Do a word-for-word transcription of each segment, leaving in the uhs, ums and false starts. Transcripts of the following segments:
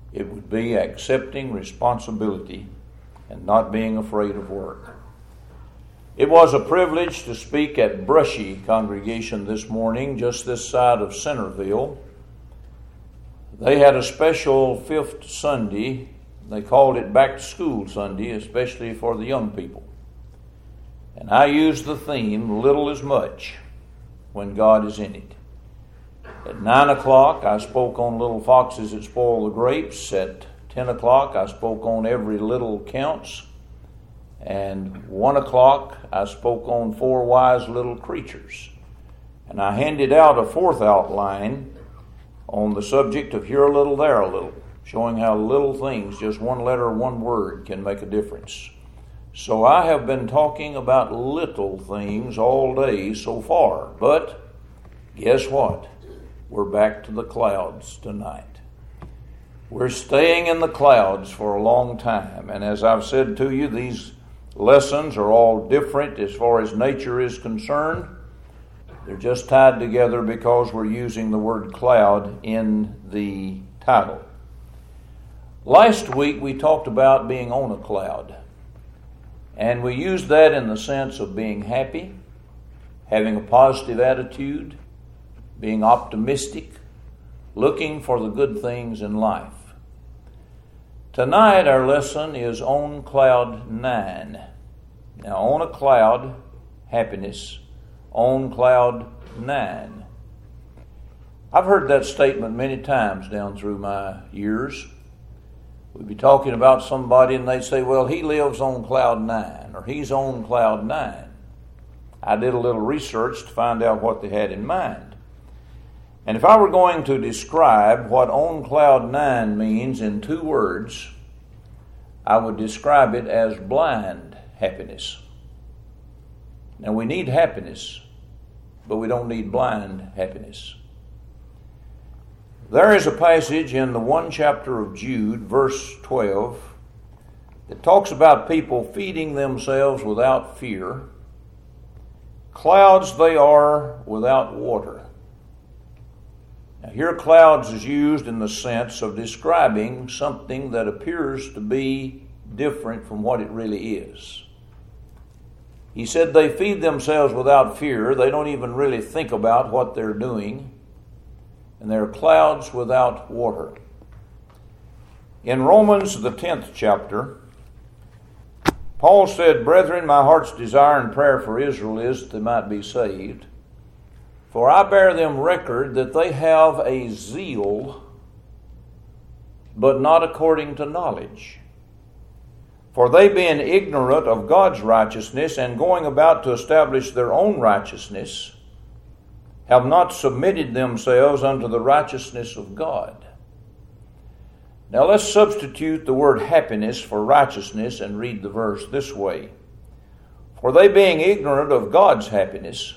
It would be accepting responsibility and not being afraid of work. It was a privilege to speak at Brushy congregation this morning, just this side of Centerville. They had a special fifth Sunday. They called it Back to School Sunday, especially for the young people. And I used the theme, Little is Much, when God is in it. At nine o'clock, I spoke on little foxes that spoil the grapes. At ten o'clock, I spoke on every little counts. And one o'clock, I spoke on four wise little creatures. And I handed out a fourth outline on the subject of here a little, there a little, showing how little things, just one letter, one word, can make a difference. So I have been talking about little things all day so far. But guess what? We're back to the clouds tonight. We're staying in the clouds for a long time. And as I've said to you, these lessons are all different as far as nature is concerned. They're just tied together because we're using the word cloud in the title. Last week we talked about being on a cloud. And we used that in the sense of being happy, having a positive attitude, being optimistic, looking for the good things in life. Tonight our lesson is on cloud nine. Now on a cloud, happiness. On cloud nine. I've heard that statement many times down through my years. We'd be talking about somebody and they'd say, well, he lives on cloud nine, or he's on cloud nine. I did a little research to find out what they had in mind. And if I were going to describe what on cloud nine means in two words, I would describe it as blind happiness. Now we need happiness, but we don't need blind happiness. There is a passage in the one chapter of Jude, verse twelve, that talks about people feeding themselves without fear. Clouds they are without water. Now here clouds is used in the sense of describing something that appears to be different from what it really is. He said they feed themselves without fear. They don't even really think about what they're doing. And they're clouds without water. In Romans, the tenth chapter, Paul said, Brethren, my heart's desire and prayer for Israel is that they might be saved. For I bear them record that they have a zeal, but not according to knowledge. For they being ignorant of God's righteousness and going about to establish their own righteousness, have not submitted themselves unto the righteousness of God. Now let's substitute the word happiness for righteousness and read the verse this way. For they being ignorant of God's happiness,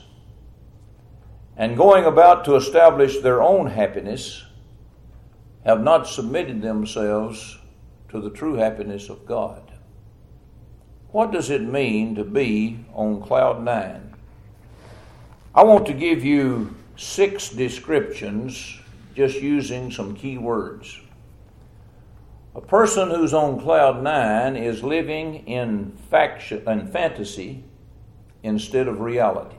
and going about to establish their own happiness, have not submitted themselves to the true happiness of God. What does it mean to be on cloud nine? I want to give you six descriptions just using some key words. A person who's on cloud nine is living in faction and fantasy instead of reality.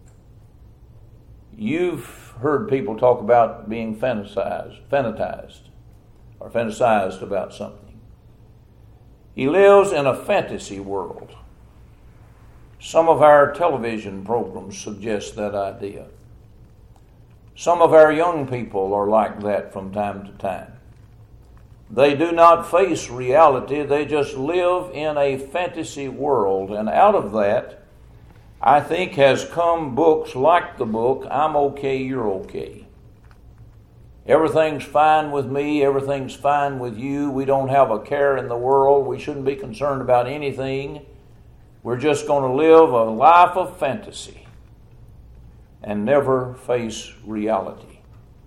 You've heard people talk about being fantasized, fanatized, or fantasized about something. He lives in a fantasy world. Some of our television programs suggest that idea. Some of our young people are like that from time to time. They do not face reality. They just live in a fantasy world. And out of that, I think, has come books like the book, I'm Okay, You're Okay. Everything's fine with me. Everything's fine with you. We don't have a care in the world. We shouldn't be concerned about anything. We're just going to live a life of fantasy and never face reality.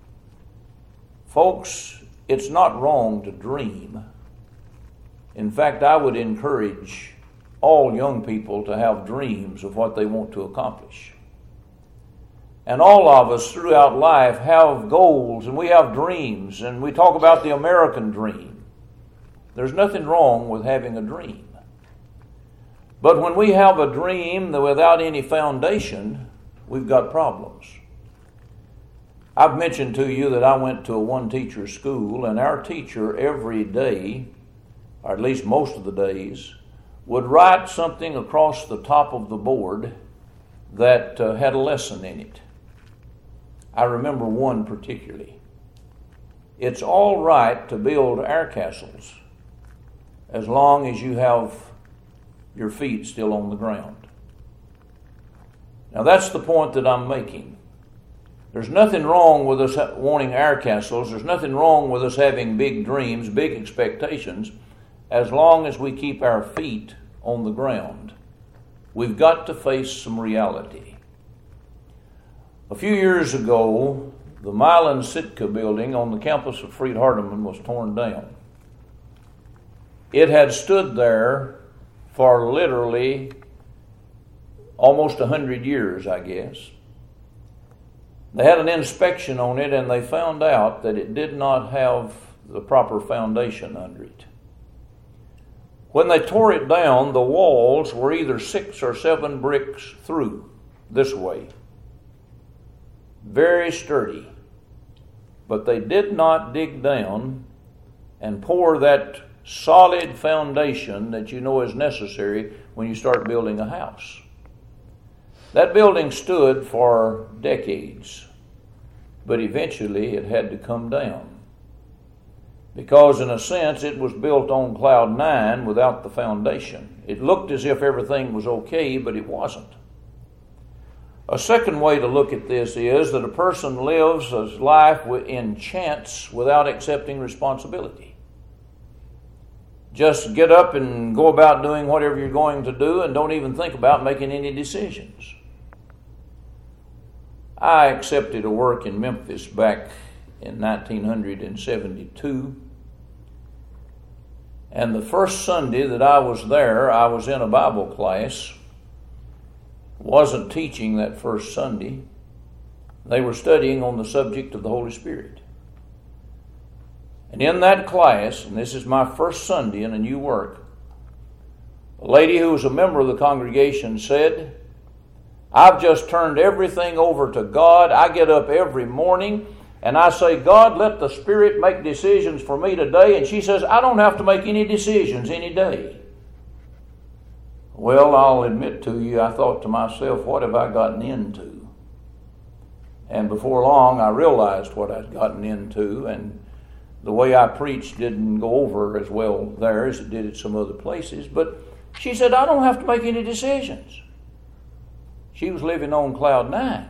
Folks, it's not wrong to dream. In fact, I would encourage all young people to have dreams of what they want to accomplish. And all of us throughout life have goals and we have dreams, and we talk about the American dream. There's nothing wrong with having a dream. But when we have a dream that without any foundation, we've got problems. I've mentioned to you that I went to a one-teacher school, and our teacher every day, or at least most of the days, would write something across the top of the board that uh, had a lesson in it. I remember one particularly. It's all right to build air castles as long as you have your feet still on the ground. Now that's the point that I'm making. There's nothing wrong with us wanting air castles. There's nothing wrong with us having big dreams, big expectations, as long as we keep our feet on the ground. We've got to face some reality. A few years ago, the Milan Sitka building on the campus of Freed-Hardeman was torn down. It had stood there for literally almost a hundred years, I guess. They had an inspection on it, and they found out that it did not have the proper foundation under it. When they tore it down, the walls were either six or seven bricks through, this way. Very sturdy. But they did not dig down and pour that solid foundation that you know is necessary when you start building a house. That building stood for decades, but eventually it had to come down. Because in a sense it was built on cloud nine without the foundation. It looked as if everything was okay, but it wasn't. A second way to look at this is that a person lives his life in chance without accepting responsibility. Just get up and go about doing whatever you're going to do and don't even think about making any decisions. I accepted a work in Memphis back in nineteen seventy-two. And the first Sunday that I was there, I was in a Bible class. Wasn't teaching that first Sunday. They were studying on the subject of the Holy Spirit. And in that class, and this is my first Sunday in a new work, a lady who was a member of the congregation said, I've just turned everything over to God. I get up every morning and I say, God, let the Spirit make decisions for me today. And she says, I don't have to make any decisions any day. Well, I'll admit to you, I thought to myself, what have I gotten into? And before long, I realized what I'd gotten into, and the way I preached didn't go over as well there as it did at some other places. But she said, I don't have to make any decisions. She was living on cloud nine.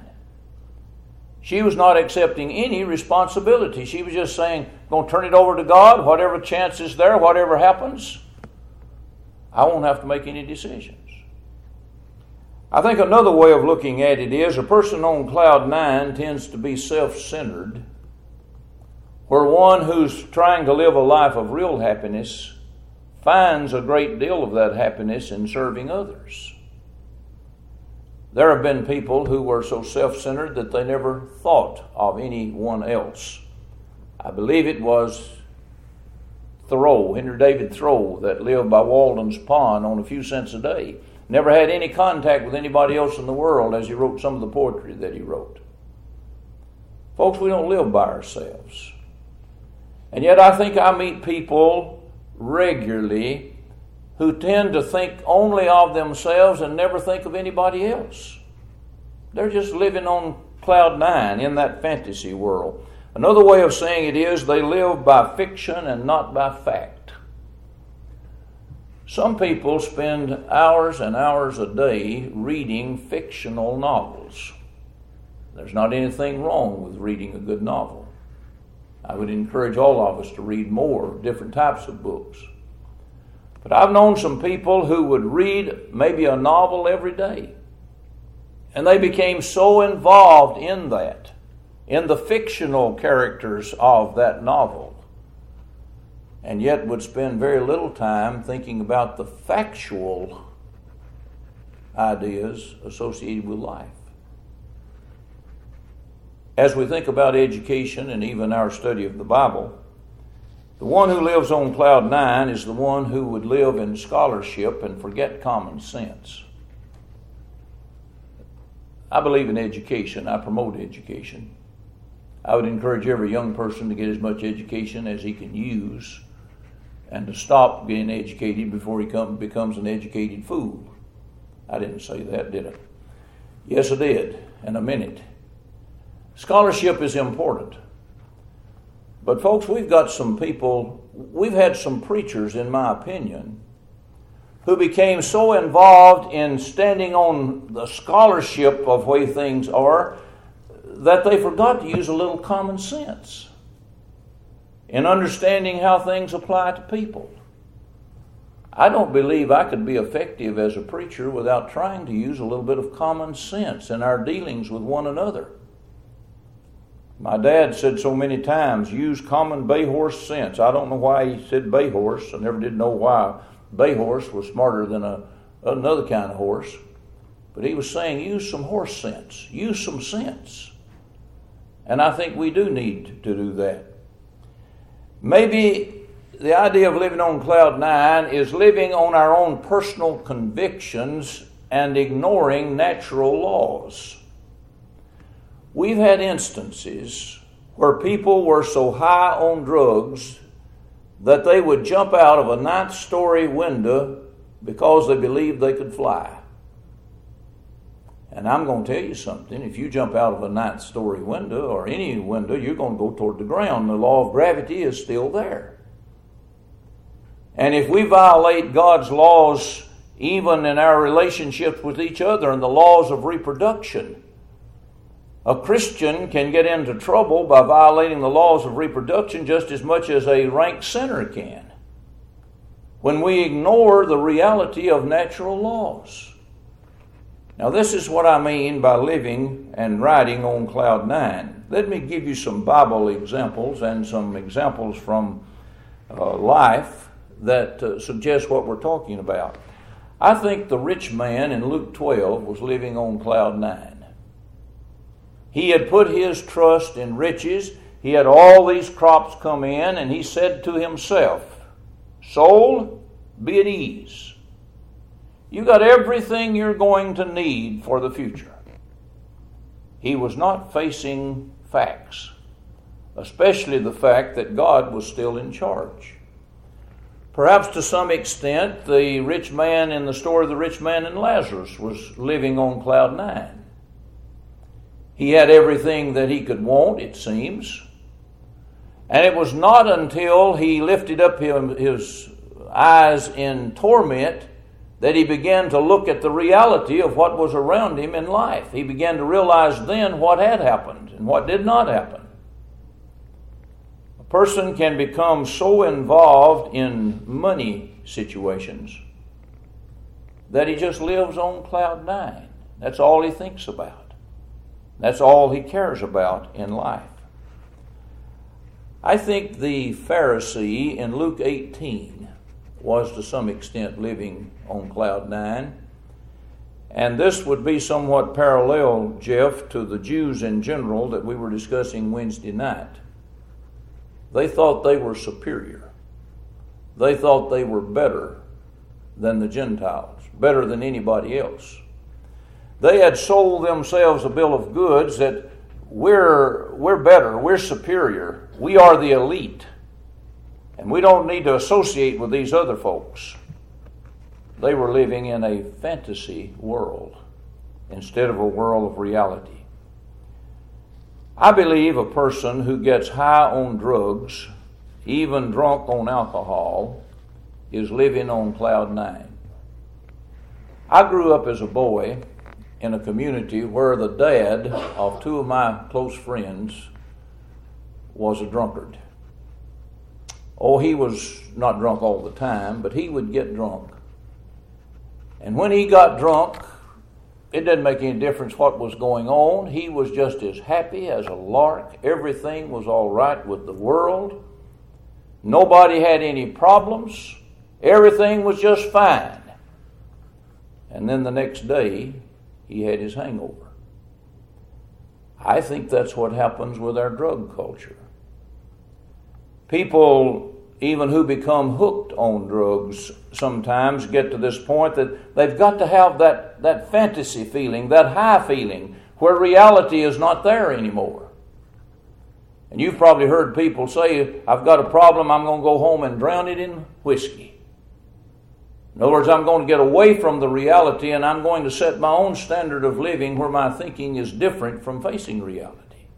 She was not accepting any responsibility. She was just saying, I'm going to turn it over to God, whatever chance is there, whatever happens, I won't have to make any decisions. I think another way of looking at it is a person on cloud nine tends to be self-centered, where one who's trying to live a life of real happiness finds a great deal of that happiness in serving others. There have been people who were so self-centered that they never thought of anyone else. I believe it was Thoreau, Henry David Thoreau, that lived by Walden's Pond on a few cents a day. Never had any contact with anybody else in the world as he wrote some of the poetry that he wrote. Folks, we don't live by ourselves. And yet I think I meet people regularly who tend to think only of themselves and never think of anybody else. They're just living on cloud nine in that fantasy world. Another way of saying it is they live by fiction and not by fact. Some people spend hours and hours a day reading fictional novels. There's not anything wrong with reading a good novel. I would encourage all of us to read more different types of books. But I've known some people who would read maybe a novel every day. And they became so involved in that, in the fictional characters of that novel, and yet would spend very little time thinking about the factual ideas associated with life. As we think about education and even our study of the Bible, The one who lives on cloud nine is the one who would live in scholarship and forget common sense. I believe in education. I promote education. I would encourage every young person to get as much education as he can use and to stop getting educated before he come, becomes an educated fool. I didn't say that, did I? Yes, I did, and I meant it. Scholarship is important. But folks, we've got some people, we've had some preachers, in my opinion, who became so involved in standing on the scholarship of way things are that they forgot to use a little common sense in understanding how things apply to people. I don't believe I could be effective as a preacher without trying to use a little bit of common sense in our dealings with one another. My dad said so many times, use common bay horse sense. I don't know why he said bay horse. I never did know why bay horse was smarter than a, another kind of horse. But he was saying, use some horse sense. Use some sense. And I think we do need to do that. Maybe the idea of living on cloud nine is living on our own personal convictions and ignoring natural laws. We've had instances where people were so high on drugs that they would jump out of a ninth story window because they believed they could fly. And I'm going to tell you something. If you jump out of a ninth story window or any window, you're going to go toward the ground. The law of gravity is still there. And if we violate God's laws, even in our relationships with each other and the laws of reproduction, a Christian can get into trouble by violating the laws of reproduction just as much as a rank sinner can, when we ignore the reality of natural laws. Now, this is what I mean by living and riding on cloud nine. Let me give you some Bible examples and some examples from uh, life that uh, suggest what we're talking about. I think the rich man in Luke twelve was living on cloud nine. He had put his trust in riches. He had all these crops come in, and he said to himself, soul, be at ease. You got everything you're going to need for the future. He was not facing facts, especially the fact that God was still in charge. Perhaps to some extent, the rich man in the story of the rich man and Lazarus was living on cloud nine. He had everything that he could want, it seems. And it was not until he lifted up his eyes in torment that he began to look at the reality of what was around him in life. He began to realize then what had happened and what did not happen. A person can become so involved in money situations that he just lives on cloud nine. That's all he thinks about. That's all he cares about in life. I think the Pharisee in Luke eighteen was to some extent living on cloud nine. And this would be somewhat parallel, Jeff, to the Jews in general that we were discussing Wednesday night. They thought they were superior. They thought they were better than the Gentiles, better than anybody else. They had sold themselves a bill of goods that we're, we're better, we're superior, we are the elite. And we don't need to associate with these other folks. They were living in a fantasy world instead of a world of reality. I believe a person who gets high on drugs, even drunk on alcohol, is living on cloud nine. I grew up as a boy in a community where the dad of two of my close friends was a drunkard. Oh, he was not drunk all the time, but he would get drunk. And when he got drunk, it didn't make any difference what was going on. He was just as happy as a lark. Everything was all right with the world. Nobody had any problems. Everything was just fine. And then the next day, he had his hangover. I think that's what happens with our drug culture. People even who become hooked on drugs sometimes get to this point that they've got to have that, that fantasy feeling, that high feeling, where reality is not there anymore. And you've probably heard people say, I've got a problem, I'm going to go home and drown it in whiskey. In other words, I'm going to get away from the reality and I'm going to set my own standard of living where my thinking is different from facing reality.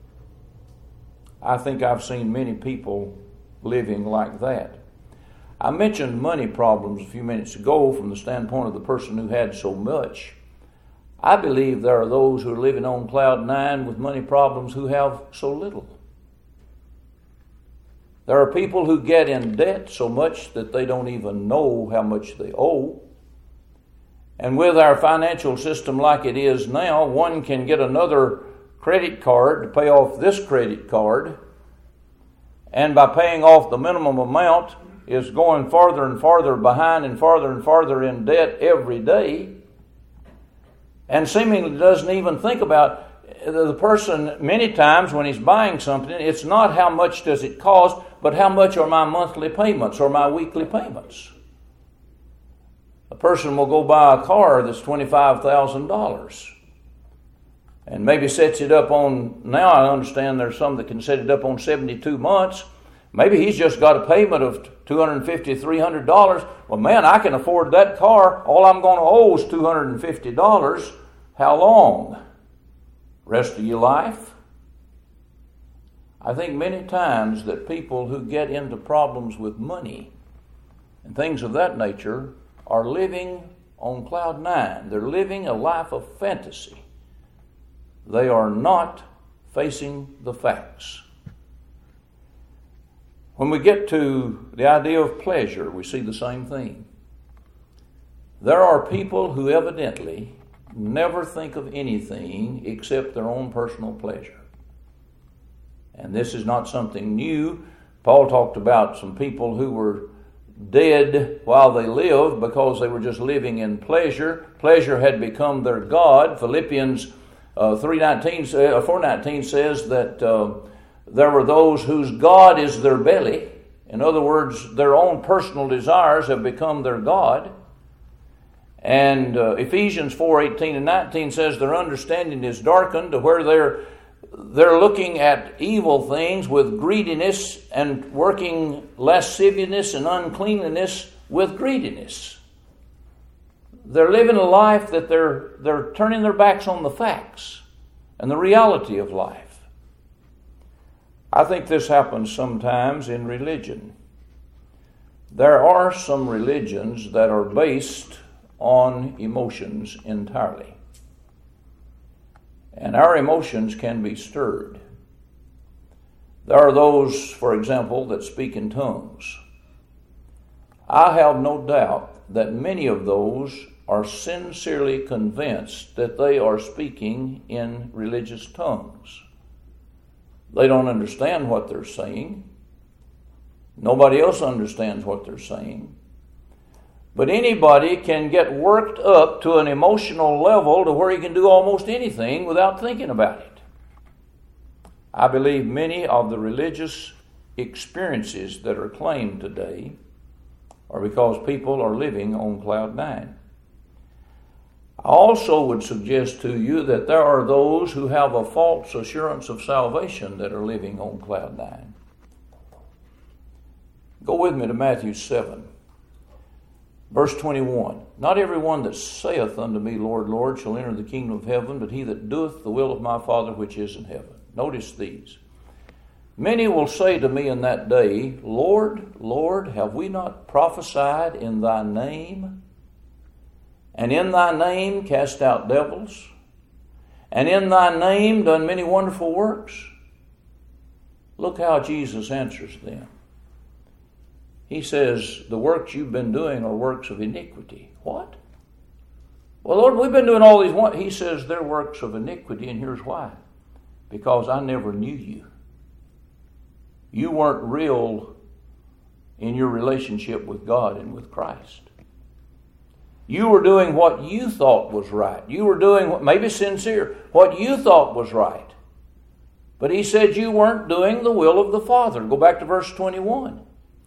I think I've seen many people living like that. I mentioned money problems a few minutes ago from the standpoint of the person who had so much. I believe there are those who are living on cloud nine with money problems who have so little. There are people who get in debt so much that they don't even know how much they owe. And with our financial system like it is now, one can get another credit card to pay off this credit card, and by paying off the minimum amount is going farther and farther behind and farther and farther in debt every day, and seemingly doesn't even think about the person. Many times when he's buying something, it's not how much does it cost, but how much are my monthly payments or my weekly payments. A person will go buy a car that's twenty-five thousand dollars. And maybe sets it up on, now I understand there's some that can set it up on seventy-two months. Maybe he's just got a payment of two hundred fifty dollars, three hundred dollars. Well, man, I can afford that car. All I'm going to owe is two hundred fifty dollars. How long? Rest of your life? I think many times that people who get into problems with money and things of that nature are living on cloud nine. They're living a life of fantasy. They are not facing the facts. When we get to the idea of pleasure, we see the same thing. There are people who evidently never think of anything except their own personal pleasure. And this is not something new. Paul talked about some people who were dead while they lived because they were just living in pleasure. Pleasure had become their God. Philippians Uh, three nineteen, uh, four nineteen says that uh, there were those whose God is their belly. In other words, their own personal desires have become their God. And uh, Ephesians four eighteen and nineteen says their understanding is darkened to where they're they're looking at evil things with greediness and working lasciviousness and uncleanliness with greediness. They're living a life that they're they're turning their backs on the facts and the reality of life. I think this happens sometimes in religion. There are some religions that are based on emotions entirely. And our emotions can be stirred. There are those, for example, that speak in tongues. I have no doubt that many of those are sincerely convinced that they are speaking in religious tongues. They don't understand what they're saying. Nobody else understands what they're saying. But anybody can get worked up to an emotional level to where he can do almost anything without thinking about it. I believe many of the religious experiences that are claimed today are because people are living on cloud nine. I also would suggest to you that there are those who have a false assurance of salvation that are living on cloud nine. Go with me to Matthew seven, verse twenty-one. Not everyone that saith unto me, Lord, Lord, shall enter the kingdom of heaven, but he that doeth the will of my Father which is in heaven. Notice these. Many will say to me in that day, Lord, Lord, have we not prophesied in thy name? And in thy name cast out devils? And in thy name done many wonderful works? Look how Jesus answers them. He says, the works you've been doing are works of iniquity. What? Well, Lord, we've been doing all these wonders. He says they're works of iniquity, and here's why. Because I never knew you. You weren't real in your relationship with God and with Christ. You were doing what you thought was right. You were doing, what, maybe sincere, what you thought was right. But he said you weren't doing the will of the Father. Go back to verse twenty-one.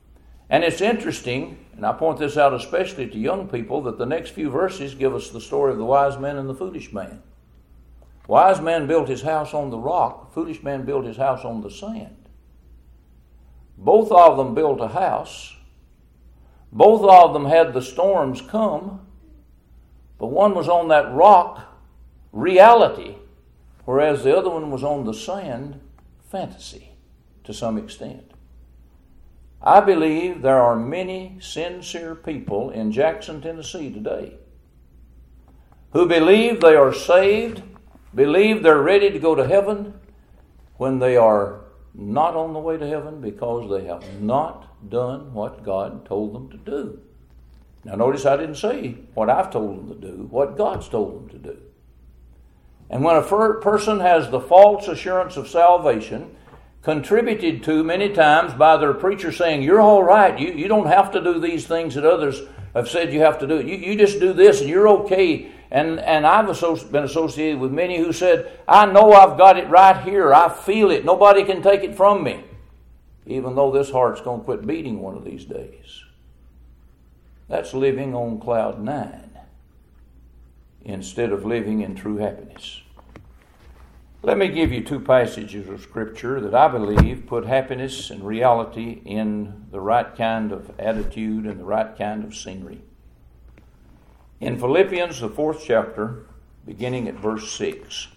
And it's interesting, and I point this out especially to young people, that the next few verses give us the story of the wise man and the foolish man. Wise man built his house on the rock. Foolish man built his house on the sand. Both of them built a house. Both of them had the storms come. But one was on that rock, reality, whereas the other one was on the sand, fantasy, to some extent. I believe there are many sincere people in Jackson, Tennessee today who believe they are saved, believe they're ready to go to heaven, when they are not on the way to heaven because they have not done what God told them to do. Now notice I didn't say what I've told them to do, what God's told them to do. And when a person has the false assurance of salvation, contributed to many times by their preacher saying, you're all right, you, you don't have to do these things that others have said you have to do. You, you just do this and you're okay. And, and I've associ- been associated with many who said, I know I've got it right here. I feel it. Nobody can take it from me. Even though this heart's going to quit beating one of these days. That's living on cloud nine instead of living in true happiness. Let me give you two passages of Scripture that I believe put happiness and reality in the right kind of attitude and the right kind of scenery. In Philippians, the fourth chapter, beginning at verse six.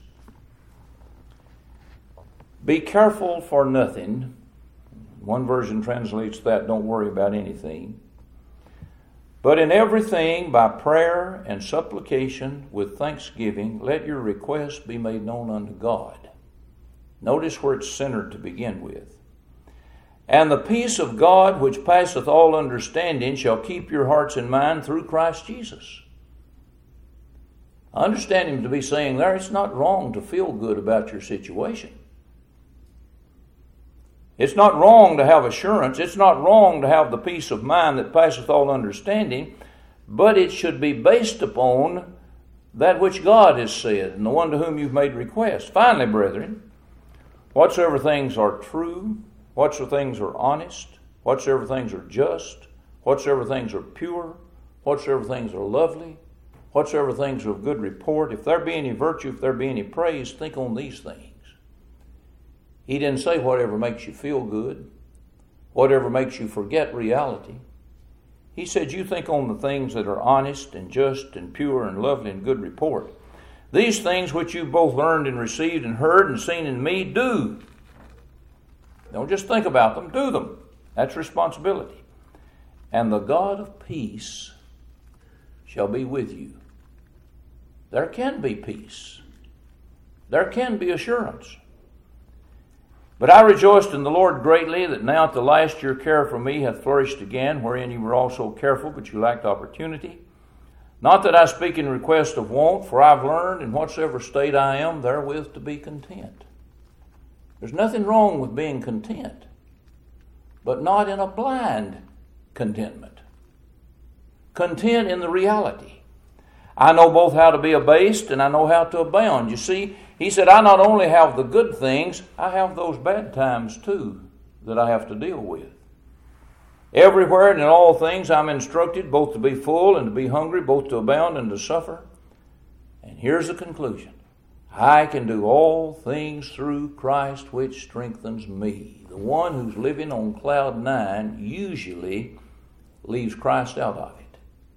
Be careful for nothing. One version translates that, don't worry about anything. But in everything, by prayer and supplication with thanksgiving, let your requests be made known unto God. Notice where it's centered to begin with. And the peace of God, which passeth all understanding, shall keep your hearts and mind through Christ Jesus. I understand him to be saying there, it's not wrong to feel good about your situation. It's not wrong to have assurance. It's not wrong to have the peace of mind that passeth all understanding, but it should be based upon that which God has said and the one to whom you've made request. Finally, brethren, whatsoever things are true, whatsoever things are honest, whatsoever things are just, whatsoever things are pure, whatsoever things are lovely, whatsoever things are of good report, if there be any virtue, if there be any praise, think on these things. He didn't say whatever makes you feel good, whatever makes you forget reality. He said you think on the things that are honest and just and pure and lovely and good report. These things which you both learned and received and heard and seen in me, do. Don't just think about them, do them. That's responsibility. And the God of peace shall be with you. There can be peace. There can be assurance. But I rejoiced in the Lord greatly that now at the last your care for me hath flourished again, wherein you were also careful, but you lacked opportunity. Not that I speak in request of want, for I've learned in whatsoever state I am therewith to be content. There's nothing wrong with being content, but not in a blind contentment. Content in the reality. I know both how to be abased and I know how to abound. You see, he said, I not only have the good things, I have those bad times too that I have to deal with. Everywhere and in all things I'm instructed both to be full and to be hungry, both to abound and to suffer. And here's the conclusion. I can do all things through Christ which strengthens me. The one who's living on cloud nine usually leaves Christ out of it.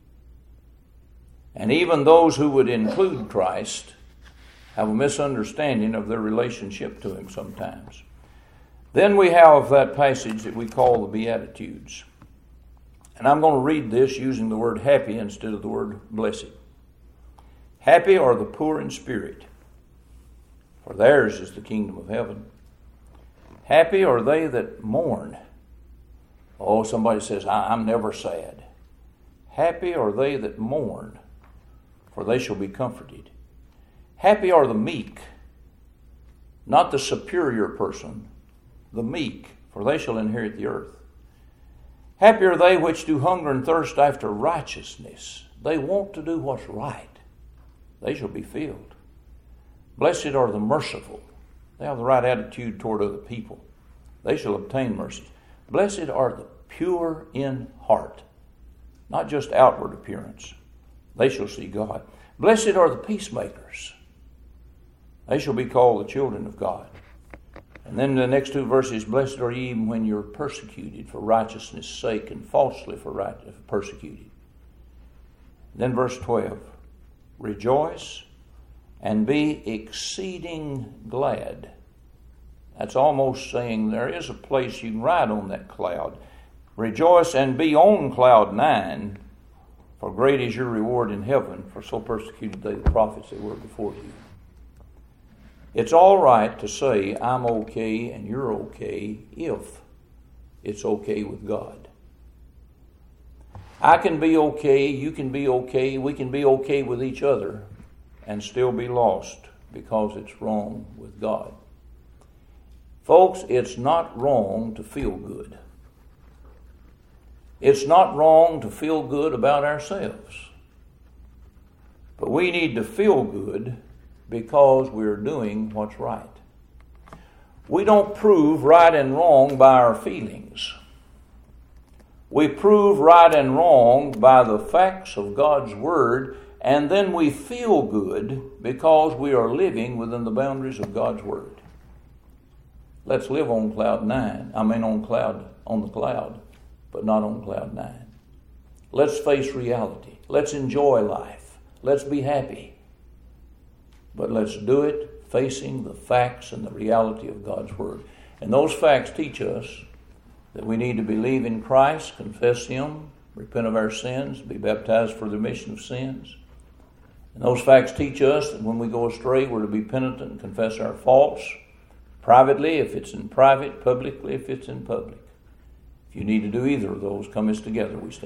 And even those who would include Christ have a misunderstanding of their relationship to him sometimes. Then we have that passage that we call the Beatitudes. And I'm going to read this using the word happy instead of the word blessed. Happy are the poor in spirit, for theirs is the kingdom of heaven. Happy are they that mourn. Oh, somebody says, I'm never sad. Happy are they that mourn, for they shall be comforted. Happy are the meek, not the superior person, the meek, for they shall inherit the earth. Happy are they which do hunger and thirst after righteousness. They want to do what's right. They shall be filled. Blessed are the merciful. They have the right attitude toward other people. They shall obtain mercy. Blessed are the pure in heart. Not just outward appearance. They shall see God. Blessed are the peacemakers. They shall be called the children of God. And then the next two verses, blessed are ye even when you're persecuted for righteousness' sake and falsely for right, persecuted. Then verse twelve, rejoice and be exceeding glad. That's almost saying there is a place you can ride on that cloud. Rejoice and be on cloud nine, for great is your reward in heaven, for so persecuted they the prophets that were before you. It's all right to say, I'm okay and you're okay, if it's okay with God. I can be okay, you can be okay, we can be okay with each other and still be lost because it's wrong with God. Folks, it's not wrong to feel good. It's not wrong to feel good about ourselves. But we need to feel good because we're doing what's right. We don't prove right and wrong by our feelings. We prove right and wrong by the facts of God's Word, and then we feel good because we are living within the boundaries of God's Word. Let's live on cloud nine. I mean on cloud, on the cloud, but not on cloud nine. Let's face reality. Let's enjoy life. Let's be happy. But let's do it facing the facts and the reality of God's Word. And those facts teach us that we need to believe in Christ, confess Him, repent of our sins, be baptized for the remission of sins. And those facts teach us that when we go astray, we're to be penitent and confess our faults, privately if it's in private, publicly if it's in public. If you need to do either of those, come us together. We stand.